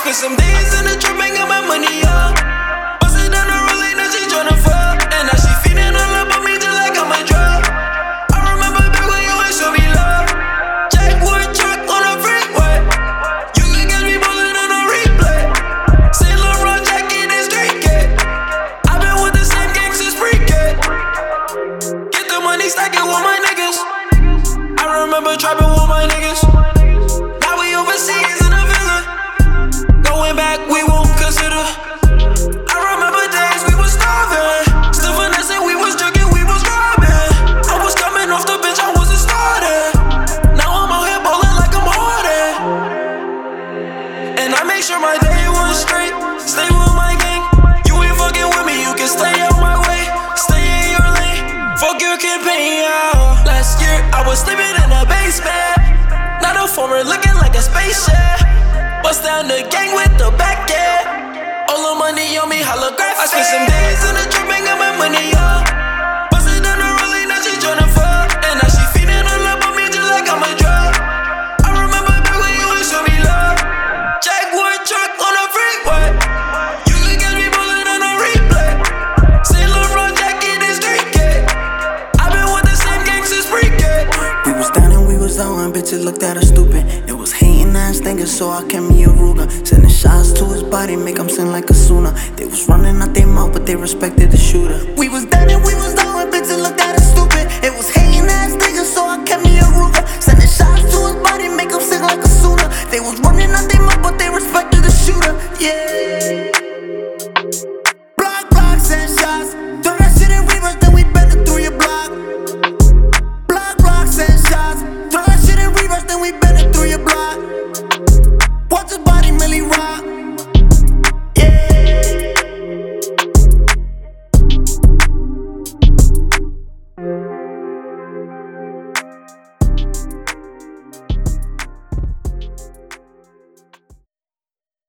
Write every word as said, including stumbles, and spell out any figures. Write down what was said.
spent some days in the trap and got my money up. Bustin' down the road like now she tryna fuck. And now she feeding all up on me just like I'm a drug. I remember back when you ain't show me love. Jaguar truck on a freeway. You can catch me ballin' on a replay. Saint Laurent jacket and street cat. I been with the same gang since pre-K. Get the money, stack it with my niggas. I remember trapping with my niggas. Now we overseas in a villa. Going back, we won't consider. I remember days we was starving. Still finessing, we was drinking, we was robbing. I was coming off the bench, I wasn't starting. Now I'm out here ballin' like I'm Harden. And I make sure my day was straight. Stay with my gang. You ain't fucking with me, you can stay out my way. Stay in your lane. Fuck your campaign, yeah. Last year, I was sleeping in a basement. Not a former looking like a spaceship. Bust down the gang with the back end. All the money on me, holographic. I spent some days in the trap and got my money up. Bustin' down the road like now she tryna fuck. And now she feeding all up on me just like I'm a drug. I remember back when you ain't show me love. Jaguar truck on a freeway. You can catch me ballin' on a replay. Saint Laurent jacket and street cat. I been with the same gang since pre-K. We was down and we was out and bitches looked at us stupid. It was hating ass thinking, so I kept me a Ruger. Sending shots to his body, make him sing like a Suna. They was running out their mouth, but they respected the shooter. We was down and